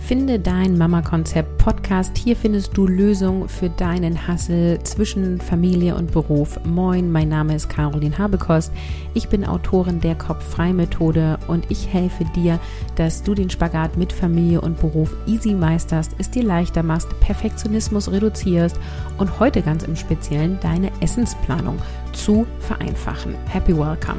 Finde dein Mama-Konzept-Podcast. Hier findest du Lösungen für deinen Hustle zwischen Familie und Beruf. Moin, mein Name ist Caroline Habekost. Ich bin Autorin der Kopf-Frei-Methode und ich helfe dir, dass du den Spagat mit Familie und Beruf easy meisterst, es dir leichter machst, Perfektionismus reduzierst und heute ganz im Speziellen deine Essensplanung zu vereinfachen. Happy Welcome!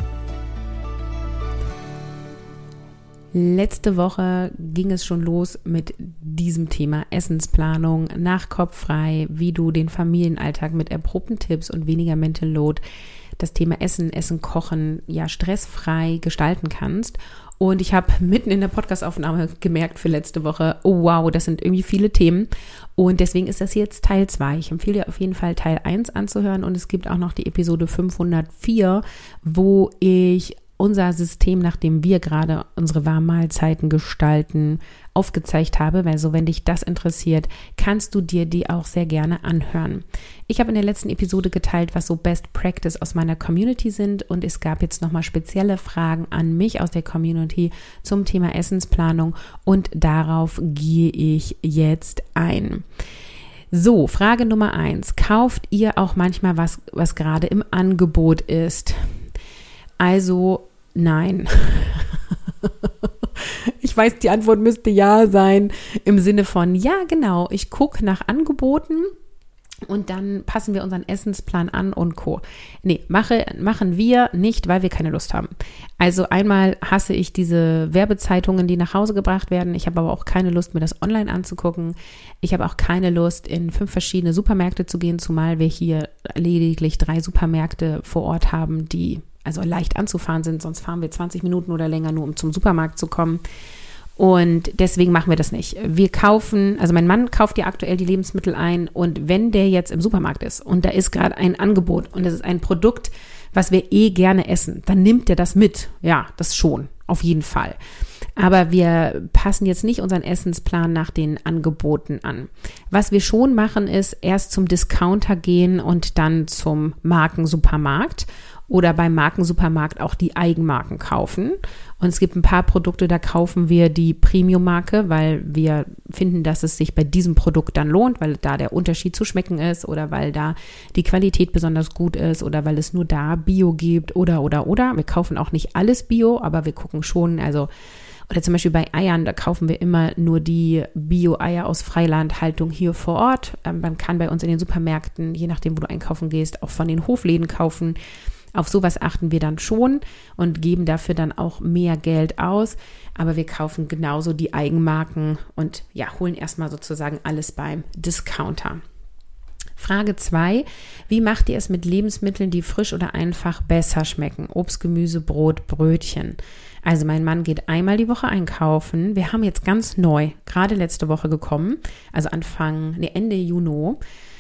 Letzte Woche ging es schon los mit diesem Thema Essensplanung nach Kopf frei, wie du den Familienalltag mit erprobten Tipps und weniger Mental Load, das Thema Essen, Kochen, ja stressfrei gestalten kannst. Und ich habe mitten in der Podcastaufnahme gemerkt für letzte Woche, oh wow, das sind irgendwie viele Themen. Und deswegen ist das jetzt Teil 2. Ich empfehle dir auf jeden Fall Teil 1 anzuhören und es gibt auch noch die Episode 504, wo ich unser System, nachdem wir gerade unsere Warmmahlzeiten gestalten, aufgezeigt habe, weil so, wenn dich das interessiert, kannst du dir die auch sehr gerne anhören. Ich habe in der letzten Episode geteilt, was so Best Practice aus meiner Community sind und es gab jetzt nochmal spezielle Fragen an mich aus der Community zum Thema Essensplanung und darauf gehe ich jetzt ein. So, Frage Nummer 1. Kauft ihr auch manchmal was gerade im Angebot ist? Also, nein. Ich weiß, die Antwort müsste ja sein, im Sinne von, ja genau, ich gucke nach Angeboten und dann passen wir unseren Essensplan an und Co. Nee, machen wir nicht, weil wir keine Lust haben. Also einmal hasse ich diese Werbezeitungen, die nach Hause gebracht werden. Ich habe aber auch keine Lust, mir das online anzugucken. Ich habe auch keine Lust, in 5 verschiedene Supermärkte zu gehen, zumal wir hier lediglich 3 Supermärkte vor Ort haben, die also leicht anzufahren sind, sonst fahren wir 20 Minuten oder länger nur, um zum Supermarkt zu kommen. Und deswegen machen wir das nicht. Wir kaufen, also mein Mann kauft ja aktuell die Lebensmittel ein und wenn der jetzt im Supermarkt ist und da ist gerade ein Angebot und es ist ein Produkt, was wir gerne essen, dann nimmt er das mit. Ja, das schon, auf jeden Fall. Aber wir passen jetzt nicht unseren Essensplan nach den Angeboten an. Was wir schon machen, ist erst zum Discounter gehen und dann zum Markensupermarkt oder beim Markensupermarkt auch die Eigenmarken kaufen. Und es gibt ein paar Produkte, da kaufen wir die Premium-Marke, weil wir finden, dass es sich bei diesem Produkt dann lohnt, weil da der Unterschied zu schmecken ist oder weil da die Qualität besonders gut ist oder weil es nur da Bio gibt oder. Wir kaufen auch nicht alles Bio, aber wir gucken schon, also oder zum Beispiel bei Eiern, da kaufen wir immer nur die Bio-Eier aus Freilandhaltung hier vor Ort. Man kann bei uns in den Supermärkten, je nachdem, wo du einkaufen gehst, auch von den Hofläden kaufen. Auf sowas achten wir dann schon und geben dafür dann auch mehr Geld aus. Aber wir kaufen genauso die Eigenmarken und ja, holen erstmal sozusagen alles beim Discounter. Frage 2. Wie macht ihr es mit Lebensmitteln, die frisch oder einfach besser schmecken? Obst, Gemüse, Brot, Brötchen. Also mein Mann geht einmal die Woche einkaufen. Wir haben jetzt ganz neu, gerade letzte Woche gekommen, also Ende Juni.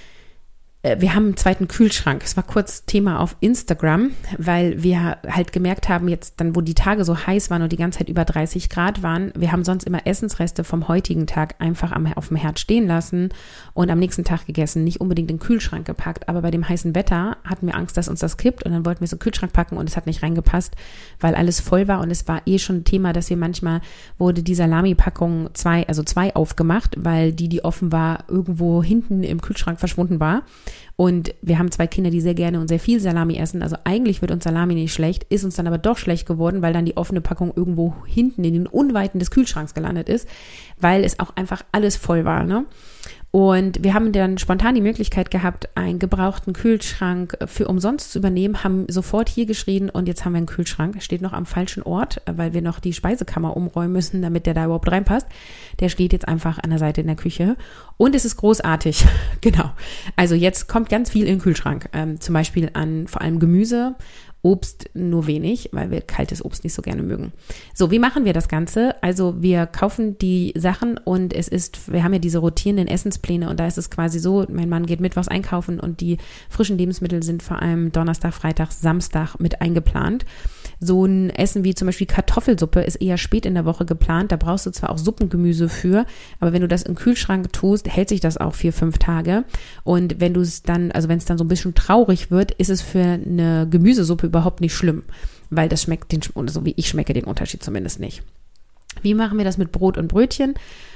Wir haben einen zweiten Kühlschrank. Es war kurz Thema auf Instagram, weil wir halt gemerkt haben, jetzt dann, wo die Tage so heiß waren und die ganze Zeit über 30 Grad waren, wir haben sonst immer Essensreste vom heutigen Tag einfach auf dem Herd stehen lassen und am nächsten Tag gegessen, nicht unbedingt in den Kühlschrank gepackt. Aber bei dem heißen Wetter hatten wir Angst, dass uns das kippt und dann wollten wir es in den Kühlschrank packen und es hat nicht reingepasst, weil alles voll war und es war schon ein Thema, dass wir manchmal wurde die Salami-Packung zwei aufgemacht, weil die offen war, irgendwo hinten im Kühlschrank verschwunden war. Und wir haben 2 Kinder, die sehr gerne und sehr viel Salami essen. Also eigentlich wird uns Salami nicht schlecht, ist uns dann aber doch schlecht geworden, weil dann die offene Packung irgendwo hinten in den Unweiten des Kühlschranks gelandet ist, weil es auch einfach alles voll war, ne? Und wir haben dann spontan die Möglichkeit gehabt, einen gebrauchten Kühlschrank für umsonst zu übernehmen, haben sofort hier geschrien und jetzt haben wir einen Kühlschrank. Der steht noch am falschen Ort, weil wir noch die Speisekammer umräumen müssen, damit der da überhaupt reinpasst. Der steht jetzt einfach an der Seite in der Küche und es ist großartig. Genau. Also jetzt kommt ganz viel in den Kühlschrank, zum Beispiel an vor allem Gemüse, Obst nur wenig, weil wir kaltes Obst nicht so gerne mögen. So, wie machen wir das Ganze? Also wir kaufen die Sachen und wir haben ja diese rotierenden Essenspläne und da ist es quasi so, mein Mann geht mittwochs einkaufen und die frischen Lebensmittel sind vor allem Donnerstag, Freitag, Samstag mit eingeplant. So ein Essen wie zum Beispiel Kartoffelsuppe ist eher spät in der Woche geplant. Da brauchst du zwar auch Suppengemüse für, aber wenn du das im Kühlschrank tust, hält sich das auch 4-5 Tage. Und wenn es dann so ein bisschen traurig wird, ist es für eine Gemüsesuppe überhaupt nicht schlimm, weil das schmeckt so wie ich schmecke den Unterschied zumindest nicht. Wie machen wir das mit Brot und Brötchen?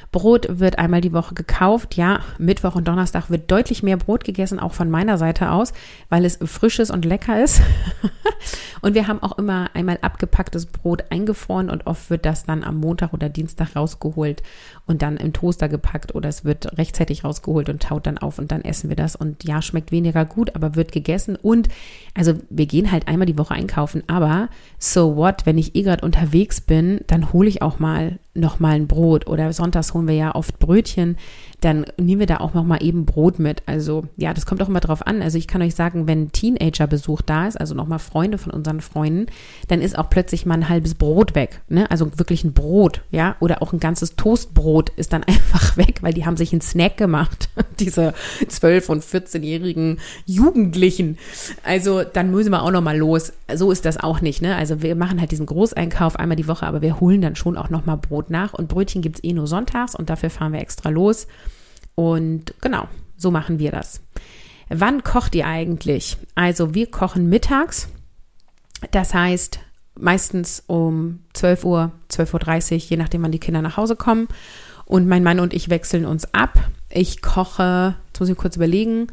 Brot wird einmal die Woche gekauft. Ja, Mittwoch und Donnerstag wird deutlich mehr Brot gegessen, auch von meiner Seite aus, weil es frisches und lecker ist. Und wir haben auch immer einmal abgepacktes Brot eingefroren und oft wird das dann am Montag oder Dienstag rausgeholt und dann im Toaster gepackt oder es wird rechtzeitig rausgeholt und taut dann auf und dann essen wir das. Und ja, schmeckt weniger gut, aber wird gegessen. Und also wir gehen halt einmal die Woche einkaufen, aber so what, wenn ich gerade unterwegs bin, dann hole ich auch noch mal ein Brot oder sonntags holen wir ja oft Brötchen, dann nehmen wir da auch noch mal eben Brot mit. Also ja, das kommt auch immer drauf an. Also ich kann euch sagen, wenn Teenager-Besuch da ist, also noch mal Freunde von unseren Freunden, dann ist auch plötzlich mal ein halbes Brot weg, ne? Also wirklich ein Brot, ja, oder auch ein ganzes Toastbrot ist dann einfach weg, weil die haben sich einen Snack gemacht, diese 12- und 14-jährigen Jugendlichen. Also dann müssen wir auch noch mal los. So ist das auch nicht, ne? Also wir machen halt diesen Großeinkauf einmal die Woche, aber wir holen dann schon auch noch mal Brot nach und Brötchen gibt's nur sonntags und dafür fahren wir extra los. Und genau, so machen wir das. Wann kocht ihr eigentlich? Also wir kochen mittags, das heißt meistens um 12 Uhr, 12:30 Uhr, je nachdem wann die Kinder nach Hause kommen. Und mein Mann und ich wechseln uns ab. Ich koche, jetzt muss ich kurz überlegen,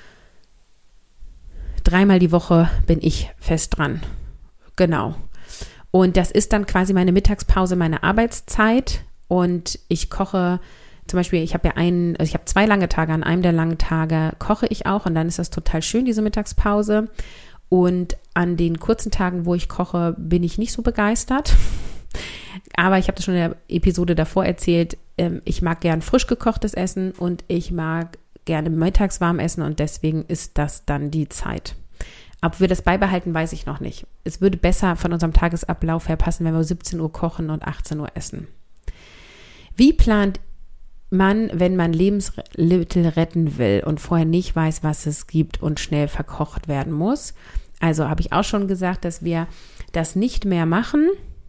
3-mal die Woche bin ich fest dran. Genau. Und das ist dann quasi meine Mittagspause, meine Arbeitszeit. Und ich koche zum Beispiel, ich habe 2 lange Tage, an einem der langen Tage koche ich auch und dann ist das total schön, diese Mittagspause. Und an den kurzen Tagen, wo ich koche, bin ich nicht so begeistert. Aber ich habe das schon in der Episode davor erzählt, ich mag gern frisch gekochtes Essen und ich mag gerne mittags warm essen und deswegen ist das dann die Zeit. Ob wir das beibehalten, weiß ich noch nicht. Es würde besser von unserem Tagesablauf her passen, wenn wir 17 Uhr kochen und 18 Uhr essen. Wie plant man, wenn man Lebensmittel retten will und vorher nicht weiß, was es gibt und schnell verkocht werden muss? Also habe ich auch schon gesagt, dass wir das nicht mehr machen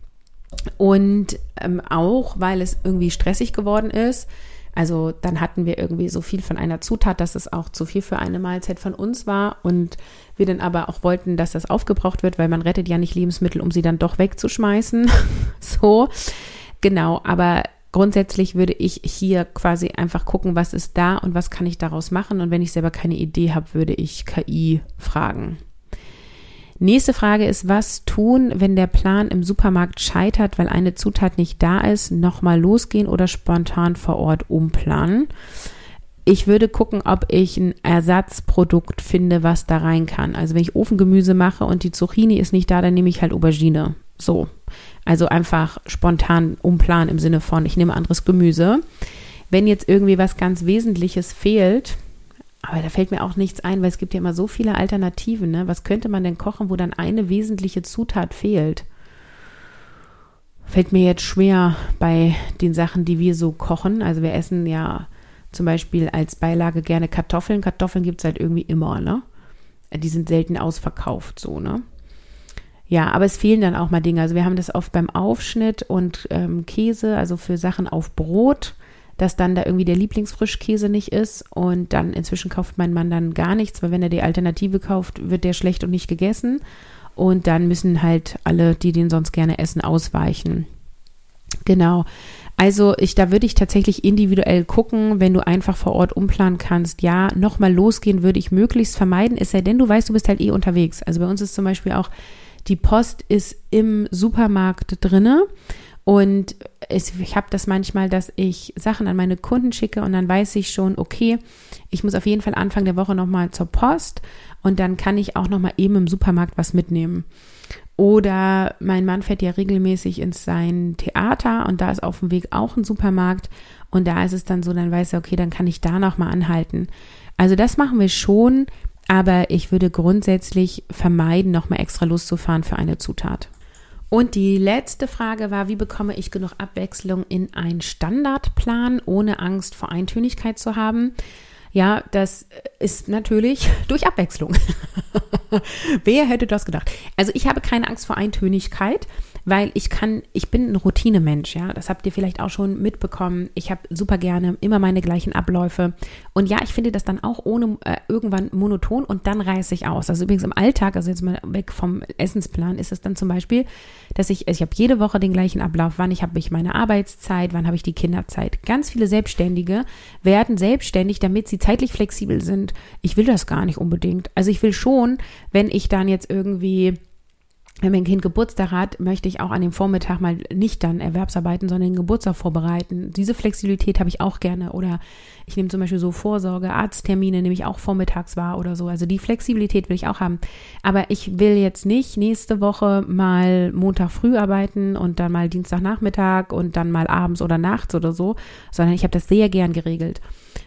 und auch, weil es irgendwie stressig geworden ist. Also dann hatten wir irgendwie so viel von einer Zutat, dass es auch zu viel für eine Mahlzeit von uns war und wir dann aber auch wollten, dass das aufgebraucht wird, weil man rettet ja nicht Lebensmittel, um sie dann doch wegzuschmeißen. So, genau, aber grundsätzlich würde ich hier quasi einfach gucken, was ist da und was kann ich daraus machen. Und wenn ich selber keine Idee habe, würde ich KI fragen. Nächste Frage ist, was tun, wenn der Plan im Supermarkt scheitert, weil eine Zutat nicht da ist? Nochmal losgehen oder spontan vor Ort umplanen? Ich würde gucken, ob ich ein Ersatzprodukt finde, was da rein kann. Also wenn ich Ofengemüse mache und die Zucchini ist nicht da, dann nehme ich halt Aubergine. So. Also einfach spontan umplanen im Sinne von, ich nehme anderes Gemüse. Wenn jetzt irgendwie was ganz Wesentliches fehlt, aber da fällt mir auch nichts ein, weil es gibt ja immer so viele Alternativen, ne? Was könnte man denn kochen, wo dann eine wesentliche Zutat fehlt? Fällt mir jetzt schwer bei den Sachen, die wir so kochen. Also wir essen ja zum Beispiel als Beilage gerne Kartoffeln. Kartoffeln gibt es halt irgendwie immer, ne? Die sind selten ausverkauft, so, ne? Ja, aber es fehlen dann auch mal Dinge. Also wir haben das oft beim Aufschnitt und Käse, also für Sachen auf Brot, dass dann da irgendwie der Lieblingsfrischkäse nicht ist und dann inzwischen kauft mein Mann dann gar nichts, weil wenn er die Alternative kauft, wird der schlecht und nicht gegessen und dann müssen halt alle, die den sonst gerne essen, ausweichen. Genau. Also da würde ich tatsächlich individuell gucken, wenn du einfach vor Ort umplanen kannst. Ja, nochmal losgehen würde ich möglichst vermeiden, es sei denn, du weißt, du bist halt unterwegs. Also bei uns ist zum Beispiel auch, die Post ist im Supermarkt drinne und ich habe das manchmal, dass ich Sachen an meine Kunden schicke und dann weiß ich schon, okay, ich muss auf jeden Fall Anfang der Woche nochmal zur Post und dann kann ich auch nochmal eben im Supermarkt was mitnehmen. Oder mein Mann fährt ja regelmäßig ins sein Theater und da ist auf dem Weg auch ein Supermarkt und da ist es dann so, dann weiß er, okay, dann kann ich da nochmal anhalten. Also das machen wir schon, aber ich würde grundsätzlich vermeiden, nochmal extra loszufahren für eine Zutat. Und die letzte Frage war, wie bekomme ich genug Abwechslung in einen Standardplan, ohne Angst vor Eintönigkeit zu haben? Ja, das ist natürlich durch Abwechslung. Wer hätte das gedacht? Also ich habe keine Angst vor Eintönigkeit, weil ich bin ein Routinemensch, ja, das habt ihr vielleicht auch schon mitbekommen. Ich habe super gerne immer meine gleichen Abläufe und ja, ich finde das dann auch irgendwann monoton und dann reiße ich aus. Also übrigens im Alltag, also jetzt mal weg vom Essensplan, ist es dann zum Beispiel, dass ich habe jede Woche den gleichen Ablauf, wann habe ich meine Arbeitszeit, wann habe ich die Kinderzeit. Ganz viele Selbstständige werden selbstständig, damit sie zeitlich flexibel sind. Ich will das gar nicht unbedingt. Also ich will schon, wenn ich dann jetzt irgendwie, wenn mein Kind Geburtstag hat, möchte ich auch an dem Vormittag mal nicht dann Erwerbsarbeiten, sondern den Geburtstag vorbereiten. Diese Flexibilität habe ich auch gerne. Oder ich nehme zum Beispiel so Vorsorge, Arzttermine nehme ich auch vormittags wahr oder so. Also die Flexibilität will ich auch haben. Aber ich will jetzt nicht nächste Woche mal Montag früh arbeiten und dann mal Dienstagnachmittag und dann mal abends oder nachts oder so, sondern ich habe das sehr gern geregelt.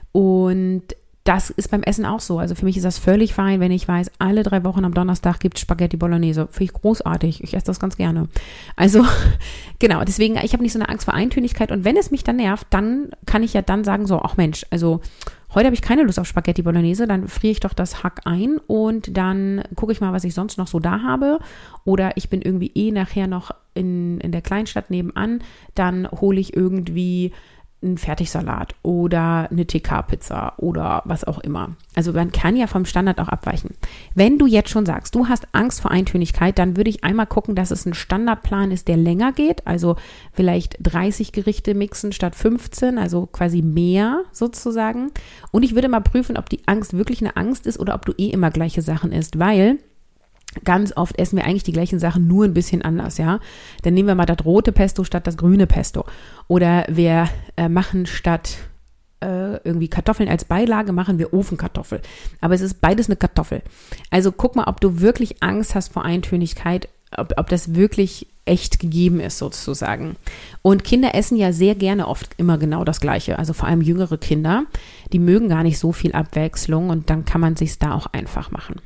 Und das ist beim Essen auch so. Also für mich ist das völlig fein, wenn ich weiß, alle 3 Wochen am Donnerstag gibt es Spaghetti Bolognese. Finde ich großartig. Ich esse das ganz gerne. Also genau, deswegen, ich habe nicht so eine Angst vor Eintönigkeit. Und wenn es mich dann nervt, dann kann ich ja dann sagen so, ach Mensch, also heute habe ich keine Lust auf Spaghetti Bolognese, dann friere ich doch das Hack ein und dann gucke ich mal, was ich sonst noch so da habe. Oder ich bin irgendwie nachher noch in der Kleinstadt nebenan, dann hole ich irgendwie einen Fertigsalat oder eine TK-Pizza oder was auch immer. Also man kann ja vom Standard auch abweichen. Wenn du jetzt schon sagst, du hast Angst vor Eintönigkeit, dann würde ich einmal gucken, dass es ein Standardplan ist, der länger geht. Also vielleicht 30 Gerichte mixen statt 15, also quasi mehr sozusagen. Und ich würde mal prüfen, ob die Angst wirklich eine Angst ist oder ob du immer gleiche Sachen isst, weil ganz oft essen wir eigentlich die gleichen Sachen, nur ein bisschen anders, ja. Dann nehmen wir mal das rote Pesto statt das grüne Pesto. Oder wir machen statt irgendwie Kartoffeln als Beilage, machen wir Ofenkartoffel. Aber es ist beides eine Kartoffel. Also guck mal, ob du wirklich Angst hast vor Eintönigkeit, ob das wirklich echt gegeben ist sozusagen. Und Kinder essen ja sehr gerne oft immer genau das Gleiche. Also vor allem jüngere Kinder, die mögen gar nicht so viel Abwechslung und dann kann man sich's da auch einfach machen.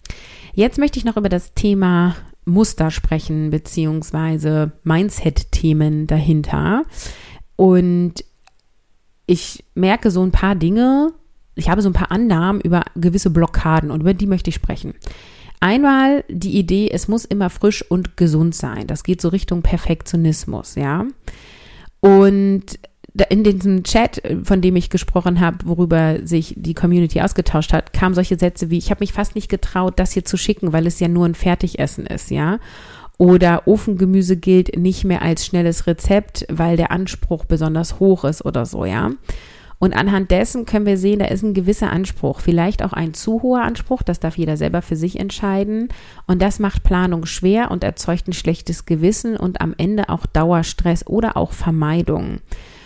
Jetzt möchte ich noch über das Thema Muster sprechen, beziehungsweise Mindset-Themen dahinter. Und ich merke so ein paar Dinge, ich habe so ein paar Annahmen über gewisse Blockaden und über die möchte ich sprechen. Einmal die Idee, es muss immer frisch und gesund sein. Das geht so Richtung Perfektionismus, ja. Und in diesem Chat, von dem ich gesprochen habe, worüber sich die Community ausgetauscht hat, kamen solche Sätze wie, ich habe mich fast nicht getraut, das hier zu schicken, weil es ja nur ein Fertigessen ist, ja. Oder Ofengemüse gilt nicht mehr als schnelles Rezept, weil der Anspruch besonders hoch ist oder so, ja. Und anhand dessen können wir sehen, da ist ein gewisser Anspruch, vielleicht auch ein zu hoher Anspruch, das darf jeder selber für sich entscheiden. Und das macht Planung schwer und erzeugt ein schlechtes Gewissen und am Ende auch Dauerstress oder auch Vermeidung.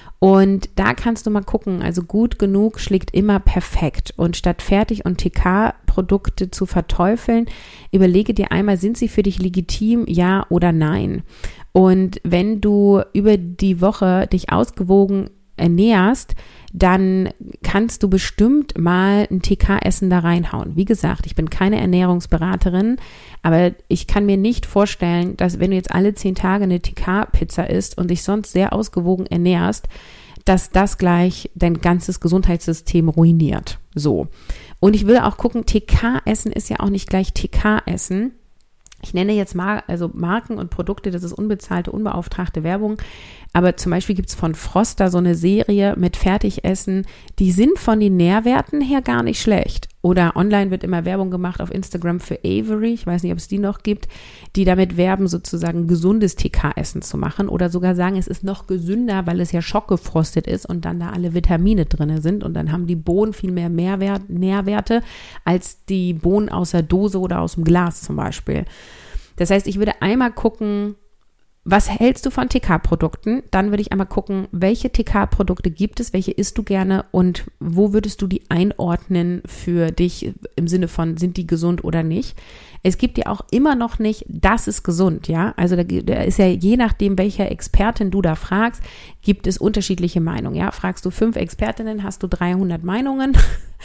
Und da kannst du mal gucken, also gut genug schlägt immer perfekt. Und statt Fertig- und TK-Produkte zu verteufeln, überlege dir einmal, sind sie für dich legitim, ja oder nein? Und wenn du über die Woche dich ausgewogen ernährst, dann kannst du bestimmt mal ein TK-Essen da reinhauen. Wie gesagt, ich bin keine Ernährungsberaterin, aber ich kann mir nicht vorstellen, dass wenn du jetzt alle 10 Tage eine TK-Pizza isst und dich sonst sehr ausgewogen ernährst, dass das gleich dein ganzes Gesundheitssystem ruiniert. So. Und ich will auch gucken, TK-Essen ist ja auch nicht gleich TK-Essen. Ich nenne jetzt mal, also Marken und Produkte, das ist unbezahlte, unbeauftragte Werbung. Aber zum Beispiel gibt es von Froster so eine Serie mit Fertigessen, die sind von den Nährwerten her gar nicht schlecht. Oder online wird immer Werbung gemacht auf Instagram für Avery, ich weiß nicht, ob es die noch gibt, die damit werben, sozusagen gesundes TK-Essen zu machen oder sogar sagen, es ist noch gesünder, weil es ja schockgefrostet ist und dann da alle Vitamine drin sind und dann haben die Bohnen viel mehr Nährwerte als die Bohnen aus der Dose oder aus dem Glas zum Beispiel. Das heißt, ich würde einmal gucken, was hältst du von TK-Produkten? Dann würde ich einmal gucken, welche TK-Produkte gibt es, welche isst du gerne und wo würdest du die einordnen für dich im Sinne von, sind die gesund oder nicht? Es gibt ja auch immer noch nicht, das ist gesund, ja? Also da ist ja je nachdem, welcher Expertin du da fragst, gibt es unterschiedliche Meinungen, ja? Fragst du 5 Expertinnen, hast du 300 Meinungen?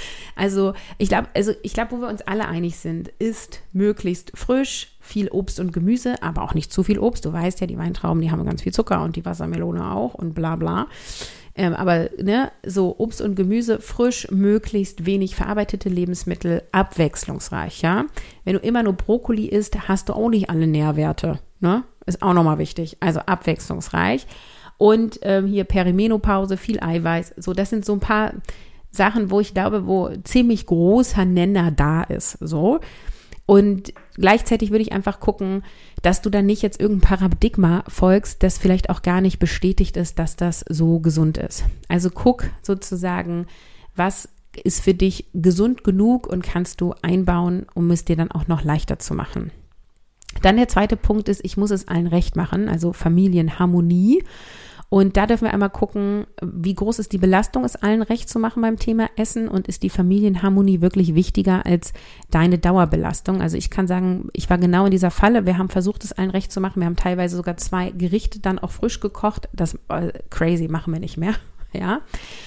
Also ich glaube, wo wir uns alle einig sind, ist möglichst frisch, viel Obst und Gemüse, aber auch nicht zu viel Obst. Du weißt ja, die Weintrauben, die haben ganz viel Zucker und die Wassermelone auch und bla bla. Aber so Obst und Gemüse frisch, möglichst wenig verarbeitete Lebensmittel, abwechslungsreich, ja. Wenn du immer nur Brokkoli isst, hast du auch nicht alle Nährwerte, ne? ist auch nochmal wichtig. Also abwechslungsreich. Und hier Perimenopause, viel Eiweiß. So, das sind so ein paar Sachen, wo ich glaube, wo ziemlich großer Nenner da ist. So. Und gleichzeitig würde ich einfach gucken, dass du dann nicht jetzt irgendein Paradigma folgst, das vielleicht auch gar nicht bestätigt ist, dass das so gesund ist. Also guck sozusagen, was ist für dich gesund genug und kannst du einbauen, um es dir dann auch noch leichter zu machen. Dann der zweite Punkt ist, ich muss es allen recht machen, also Familienharmonie. Und da dürfen wir einmal gucken, wie groß ist die Belastung, es allen recht zu machen beim Thema Essen und ist die Familienharmonie wirklich wichtiger als deine Dauerbelastung. Also ich kann sagen, ich war genau in dieser Falle. Wir haben versucht, es allen recht zu machen. Wir haben teilweise sogar 2 Gerichte dann auch frisch gekocht. Das crazy, machen wir nicht mehr, ja.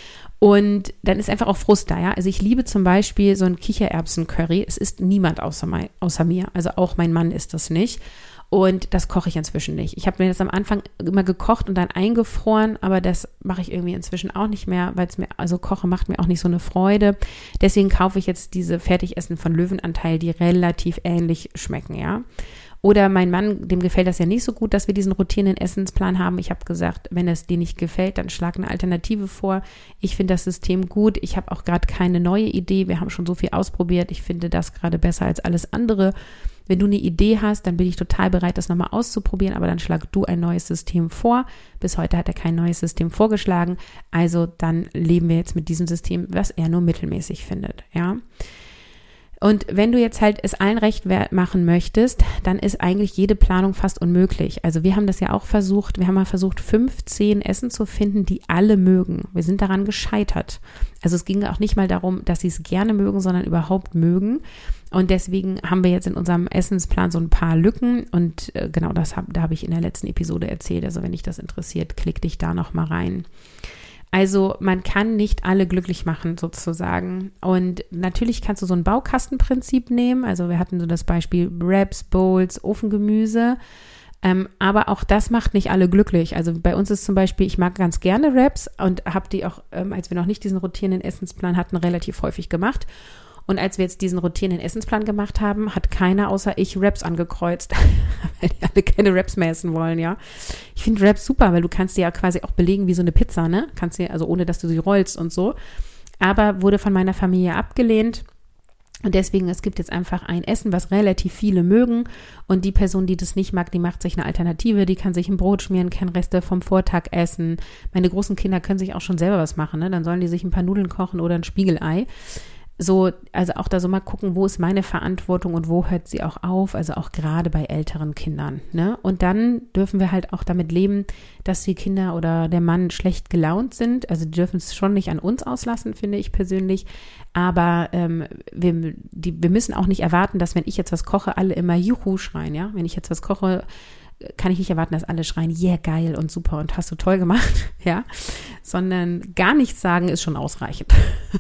Und dann ist einfach auch Frust da, ja. Also ich liebe zum Beispiel so ein Kichererbsen-Curry. Es ist niemand außer mir. Also auch mein Mann ist das nicht. Und das koche ich inzwischen nicht. Ich habe mir das am Anfang immer gekocht und dann eingefroren, aber das mache ich irgendwie inzwischen auch nicht mehr, weil Kochen macht mir auch nicht so eine Freude. Deswegen kaufe ich jetzt diese Fertigessen von Löwenanteil, die relativ ähnlich schmecken, ja. Oder mein Mann, dem gefällt das ja nicht so gut, dass wir diesen rotierenden Essensplan haben. Ich habe gesagt, wenn es dir nicht gefällt, dann schlag eine Alternative vor. Ich finde das System gut. Ich habe auch gerade keine neue Idee. Wir haben schon so viel ausprobiert. Ich finde das gerade besser als alles andere. Wenn du eine Idee hast, dann bin ich total bereit, das nochmal auszuprobieren, aber dann schlag du ein neues System vor. Bis heute hat er kein neues System vorgeschlagen. Also dann leben wir jetzt mit diesem System, was er nur mittelmäßig findet, ja. Und wenn du jetzt halt es allen recht machen möchtest, dann ist eigentlich jede Planung fast unmöglich. Also wir haben das ja auch versucht, wir haben mal versucht, 15 Essen zu finden, die alle mögen. Wir sind daran gescheitert. Also es ging auch nicht mal darum, dass sie es gerne mögen, sondern überhaupt mögen. Und deswegen haben wir jetzt in unserem Essensplan so ein paar Lücken und genau da habe ich in der letzten Episode erzählt. Also wenn dich das interessiert, klick dich da noch mal rein. Also man kann nicht alle glücklich machen sozusagen und natürlich kannst du so ein Baukastenprinzip nehmen, also wir hatten so das Beispiel Wraps, Bowls, Ofengemüse, aber auch das macht nicht alle glücklich. Also bei uns ist zum Beispiel, ich mag ganz gerne Wraps und habe die auch, als wir noch nicht diesen rotierenden Essensplan hatten, relativ häufig gemacht. Und als wir jetzt diesen rotierenden Essensplan gemacht haben, hat keiner außer ich Wraps angekreuzt, weil die alle keine Wraps mehr essen wollen, ja. Ich finde Wraps super, weil du kannst die ja quasi auch belegen wie so eine Pizza, ne? Kannst du, also ohne, dass du sie rollst und so. Aber wurde von meiner Familie abgelehnt. Und deswegen, es gibt jetzt einfach ein Essen, was relativ viele mögen. Und die Person, die das nicht mag, die macht sich eine Alternative. Die kann sich ein Brot schmieren, keine Reste vom Vortag essen. Meine großen Kinder können sich auch schon selber was machen, ne? Dann sollen die sich ein paar Nudeln kochen oder ein Spiegelei. So, also auch da so mal gucken, wo ist meine Verantwortung und wo hört sie auch auf, also auch gerade bei älteren Kindern, ne? Und dann dürfen wir halt auch damit leben, dass die Kinder oder der Mann schlecht gelaunt sind, also die dürfen es schon nicht an uns auslassen, finde ich persönlich, aber wir müssen auch nicht erwarten, dass wenn ich jetzt was koche, alle immer Juhu schreien, ja? Wenn ich jetzt was koche, kann ich nicht erwarten, dass alle schreien, yeah, geil und super und hast du toll gemacht, ja, sondern gar nichts sagen ist schon ausreichend.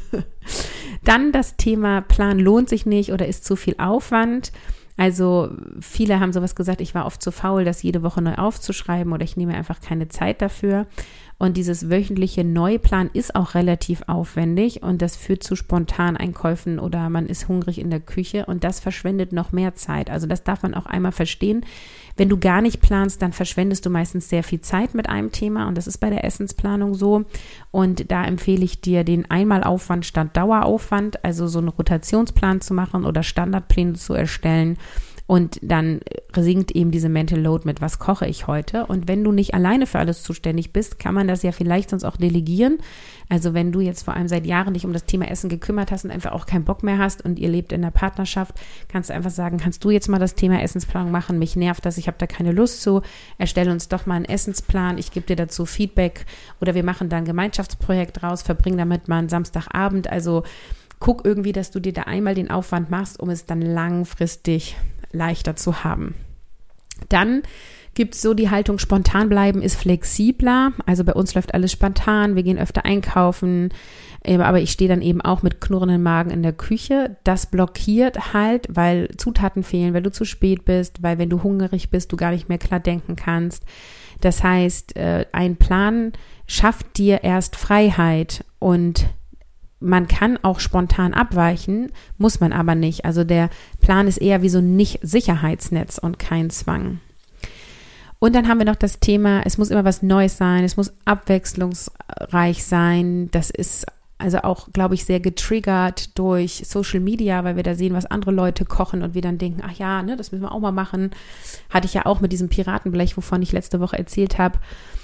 Dann das Thema Plan lohnt sich nicht oder ist zu viel Aufwand. Also viele haben sowas gesagt, ich war oft zu faul, das jede Woche neu aufzuschreiben oder ich nehme einfach keine Zeit dafür. Und dieses wöchentliche Neuplan ist auch relativ aufwendig und das führt zu Spontaneinkäufen oder man ist hungrig in der Küche und das verschwendet noch mehr Zeit. Also das darf man auch einmal verstehen. Wenn du gar nicht planst, dann verschwendest du meistens sehr viel Zeit mit einem Thema und das ist bei der Essensplanung so. Und da empfehle ich dir, den Einmalaufwand statt Daueraufwand, also so einen Rotationsplan zu machen oder Standardpläne zu erstellen. Und dann sinkt eben diese Mental Load mit, was koche ich heute? Und wenn du nicht alleine für alles zuständig bist, kann man das ja vielleicht sonst auch delegieren. Also wenn du jetzt vor allem seit Jahren dich um das Thema Essen gekümmert hast und einfach auch keinen Bock mehr hast und ihr lebt in der Partnerschaft, kannst du einfach sagen, kannst du jetzt mal das Thema Essensplanung machen? Mich nervt das, ich habe da keine Lust zu. Erstelle uns doch mal einen Essensplan, ich gebe dir dazu Feedback oder wir machen da ein Gemeinschaftsprojekt draus, verbring damit mal einen Samstagabend. Also guck irgendwie, dass du dir da einmal den Aufwand machst, um es dann langfristig leichter zu haben. Dann gibt es so die Haltung, spontan bleiben ist flexibler. Also bei uns läuft alles spontan, wir gehen öfter einkaufen, aber ich stehe dann eben auch mit knurrendem Magen in der Küche. Das blockiert halt, weil Zutaten fehlen, weil du zu spät bist, weil wenn du hungrig bist, du gar nicht mehr klar denken kannst. Das heißt, ein Plan schafft dir erst Freiheit und man kann auch spontan abweichen, muss man aber nicht. Also der Plan ist eher wie so ein Nicht-Sicherheitsnetz und kein Zwang. Und dann haben wir noch das Thema, es muss immer was Neues sein, es muss abwechslungsreich sein. Das ist also auch, glaube ich, sehr getriggert durch Social Media, weil wir da sehen, was andere Leute kochen und wir dann denken, ach ja, ne, das müssen wir auch mal machen. Hatte ich ja auch mit diesem Piratenblech, wovon ich letzte Woche erzählt habe.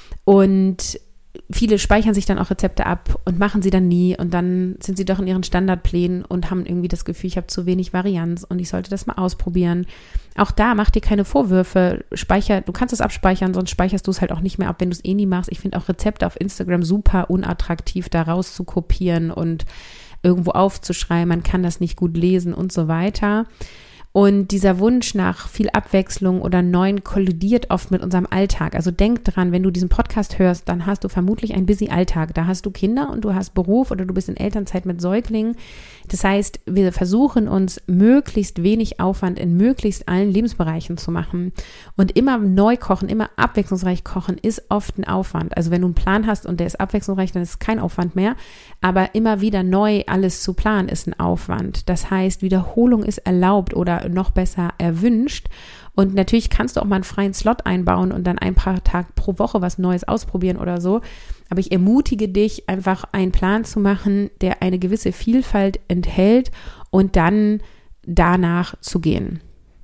Und viele speichern sich dann auch Rezepte ab und machen sie dann nie und dann sind sie doch in ihren Standardplänen und haben irgendwie das Gefühl, ich habe zu wenig Varianz und ich sollte das mal ausprobieren. Auch da mach dir keine Vorwürfe, du kannst es abspeichern, sonst speicherst du es halt auch nicht mehr ab, wenn du es eh nie machst. Ich finde auch Rezepte auf Instagram super unattraktiv, da raus zu kopieren und irgendwo aufzuschreiben, man kann das nicht gut lesen und so weiter. Und dieser Wunsch nach viel Abwechslung oder Neuen kollidiert oft mit unserem Alltag. Also denk dran, wenn du diesen Podcast hörst, dann hast du vermutlich einen busy Alltag. Da hast du Kinder und du hast Beruf oder du bist in Elternzeit mit Säuglingen. Das heißt, wir versuchen uns möglichst wenig Aufwand in möglichst allen Lebensbereichen zu machen. Und immer neu kochen, immer abwechslungsreich kochen ist oft ein Aufwand. Also wenn du einen Plan hast und der ist abwechslungsreich, dann ist es kein Aufwand mehr. Aber immer wieder neu alles zu planen ist ein Aufwand. Das heißt, Wiederholung ist erlaubt oder noch besser erwünscht. Und natürlich kannst du auch mal einen freien Slot einbauen und dann ein paar Tage pro Woche was Neues ausprobieren oder so. Aber ich ermutige dich, einfach einen Plan zu machen, der eine gewisse Vielfalt enthält und dann danach zu gehen.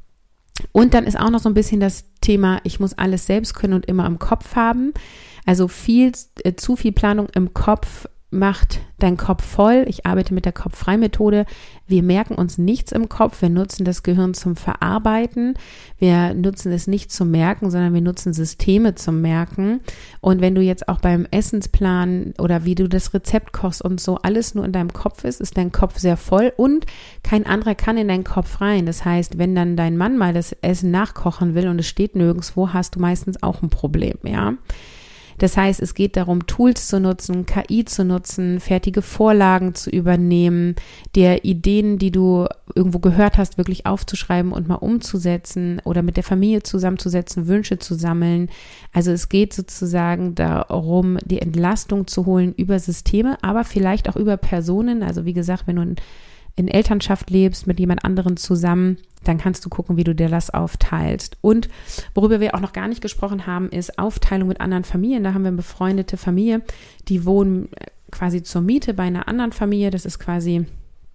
Und dann ist auch noch so ein bisschen das Thema, ich muss alles selbst können und immer im Kopf haben. Also zu viel Planung im Kopf macht dein Kopf voll. Ich arbeite mit der Kopf-frei-Methode. Wir merken uns nichts im Kopf. Wir nutzen das Gehirn zum Verarbeiten. Wir nutzen es nicht zum Merken, sondern wir nutzen Systeme zum Merken. Und wenn du jetzt auch beim Essensplan oder wie du das Rezept kochst und so alles nur in deinem Kopf ist dein Kopf sehr voll und kein anderer kann in deinen Kopf rein. Das heißt, wenn dann dein Mann mal das Essen nachkochen will und es steht nirgendwo, hast du meistens auch ein Problem, ja. Das heißt, es geht darum, Tools zu nutzen, KI zu nutzen, fertige Vorlagen zu übernehmen, dir Ideen, die du irgendwo gehört hast, wirklich aufzuschreiben und mal umzusetzen oder mit der Familie zusammenzusetzen, Wünsche zu sammeln. Also es geht sozusagen darum, die Entlastung zu holen über Systeme, aber vielleicht auch über Personen. Also wie gesagt, wenn du in Elternschaft lebst, mit jemand anderen zusammen, dann kannst du gucken, wie du dir das aufteilst. Und worüber wir auch noch gar nicht gesprochen haben, ist Aufteilung mit anderen Familien. Da haben wir eine befreundete Familie, die wohnen quasi zur Miete bei einer anderen Familie. Das ist quasi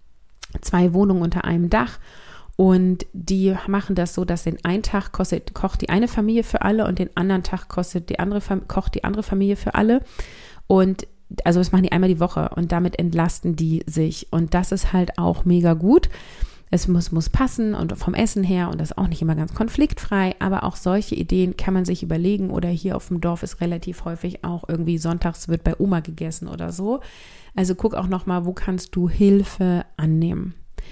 2 Wohnungen unter einem Dach. Und die machen das so, dass den einen Tag kocht die eine Familie für alle und den anderen Tag kocht die andere Familie für alle. Und also das machen die einmal die Woche und damit entlasten die sich. Und das ist halt auch mega gut. Es muss passen und vom Essen her und das ist auch nicht immer ganz konfliktfrei, aber auch solche Ideen kann man sich überlegen oder hier auf dem Dorf ist relativ häufig auch irgendwie sonntags wird bei Oma gegessen oder so. Also guck auch nochmal, wo kannst du Hilfe annehmen.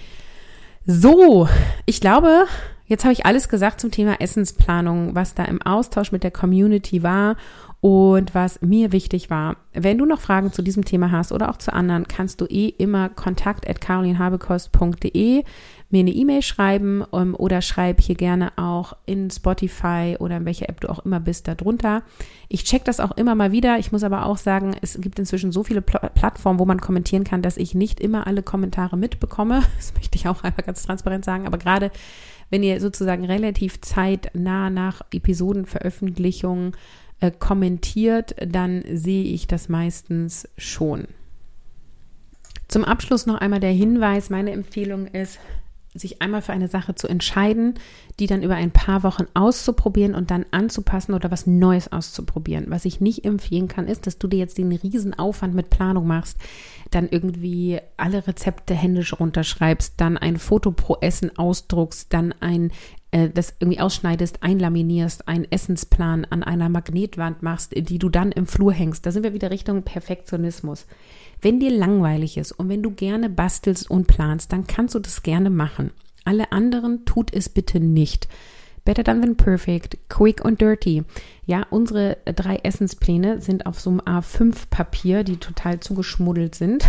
So, ich glaube, jetzt habe ich alles gesagt zum Thema Essensplanung, was da im Austausch mit der Community war und was mir wichtig war. Wenn du noch Fragen zu diesem Thema hast oder auch zu anderen, kannst du immer kontakt@carolinhabekost.de mir eine E-Mail schreiben oder schreib hier gerne auch in Spotify oder in welcher App du auch immer bist darunter. Ich check das auch immer mal wieder. Ich muss aber auch sagen, es gibt inzwischen so viele Plattformen, wo man kommentieren kann, dass ich nicht immer alle Kommentare mitbekomme. Das möchte ich auch einmal ganz transparent sagen. Aber gerade wenn ihr sozusagen relativ zeitnah nach Episodenveröffentlichung kommentiert, dann sehe ich das meistens schon. Zum Abschluss noch einmal der Hinweis, meine Empfehlung ist, sich einmal für eine Sache zu entscheiden, die dann über ein paar Wochen auszuprobieren und dann anzupassen oder was Neues auszuprobieren. Was ich nicht empfehlen kann, ist, dass du dir jetzt den riesen Aufwand mit Planung machst, dann irgendwie alle Rezepte händisch runterschreibst, dann ein Foto pro Essen ausdruckst, dann das irgendwie ausschneidest, einlaminierst, einen Essensplan an einer Magnetwand machst, die du dann im Flur hängst. Da sind wir wieder Richtung Perfektionismus. Wenn dir langweilig ist und wenn du gerne bastelst und planst, dann kannst du das gerne machen. Alle anderen tut es bitte nicht. Better done than perfect, quick und dirty. Ja, unsere 3 Essenspläne sind auf so einem A5-Papier, die total zugeschmuddelt sind,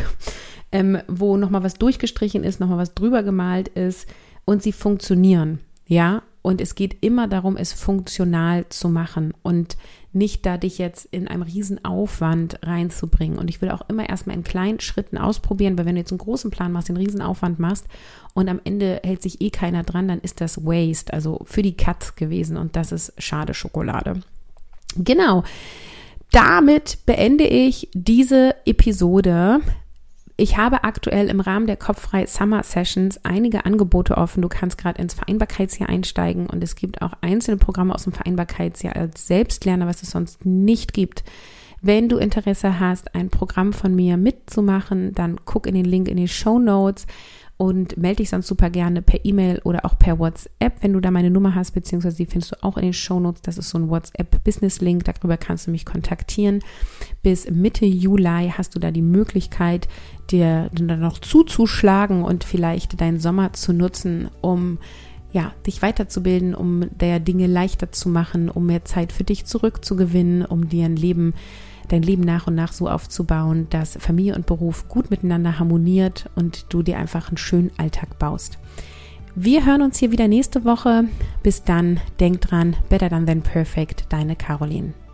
wo nochmal was durchgestrichen ist, nochmal was drüber gemalt ist und sie funktionieren. Ja, Und es geht immer darum, es funktional zu machen und nicht da dich jetzt in einem riesen Aufwand reinzubringen. Und ich will auch immer erstmal in kleinen Schritten ausprobieren, weil wenn du jetzt einen großen Plan machst, den riesen Aufwand machst und am Ende hält sich eh keiner dran, dann ist das Waste, also für die Katz gewesen und das ist schade Schokolade. Genau, damit beende ich diese Episode. Ich habe aktuell im Rahmen der Kopffrei Summer Sessions einige Angebote offen. Du kannst gerade ins Vereinbarkeitsjahr einsteigen und es gibt auch einzelne Programme aus dem Vereinbarkeitsjahr als Selbstlerner, was es sonst nicht gibt. Wenn du Interesse hast, ein Programm von mir mitzumachen, dann guck in den Link in die Shownotes und melde dich sonst super gerne per E-Mail oder auch per WhatsApp, wenn du da meine Nummer hast, beziehungsweise die findest du auch in den Shownotes. Das ist so ein WhatsApp-Business-Link, darüber kannst du mich kontaktieren. Bis Mitte Juli hast du da die Möglichkeit, dir dann noch zuzuschlagen und vielleicht deinen Sommer zu nutzen, um dich weiterzubilden, um der Dinge leichter zu machen, um mehr Zeit für dich zurückzugewinnen, um dir dein Leben nach und nach so aufzubauen, dass Familie und Beruf gut miteinander harmoniert und du dir einfach einen schönen Alltag baust. Wir hören uns hier wieder nächste Woche. Bis dann, denk dran, better than perfect, deine Caroline.